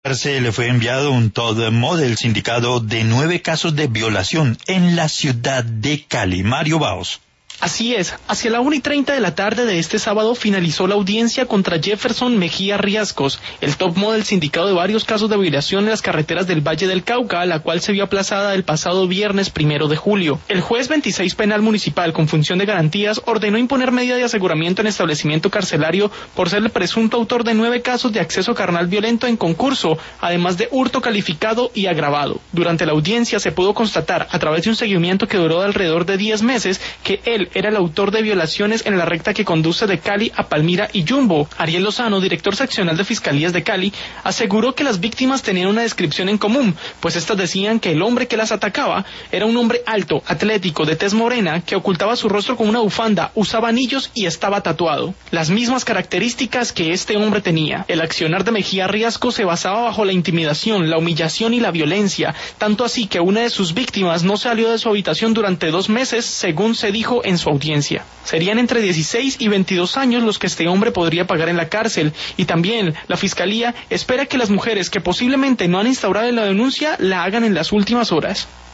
Se le fue enviado un top model sindicado de 9 casos de violación en la ciudad de Cali. Mario Baos. Así es, hacia la 1:30 de la tarde de este sábado finalizó la audiencia contra Jefferson Mejía Riascos, el top model sindicado de varios casos de violación en las carreteras del Valle del Cauca, la cual se vio aplazada el pasado viernes 1 de julio. El juez 26 penal municipal con función de garantías ordenó imponer medida de aseguramiento en establecimiento carcelario por ser el presunto autor de 9 casos de acceso carnal violento en concurso, además de hurto calificado y agravado. Durante la audiencia se pudo constatar, a través de un seguimiento que duró de alrededor de 10 meses, que él era el autor de violaciones en la recta que conduce de Cali a Palmira y Jumbo. Ariel Lozano, director seccional de Fiscalías de Cali, aseguró que las víctimas tenían una descripción en común, pues estas decían que el hombre que las atacaba era un hombre alto, atlético, de tez morena, que ocultaba su rostro con una bufanda, usaba anillos y estaba tatuado. Las mismas características que este hombre tenía. El accionar de Mejía Riascos se basaba bajo la intimidación, la humillación y la violencia, tanto así que una de sus víctimas no salió de su habitación durante 2 meses, según se dijo en su audiencia. Serían entre 16 y 22 años los que este hombre podría pagar en la cárcel, y también la Fiscalía espera que las mujeres que posiblemente no han instaurado la denuncia la hagan en las últimas horas.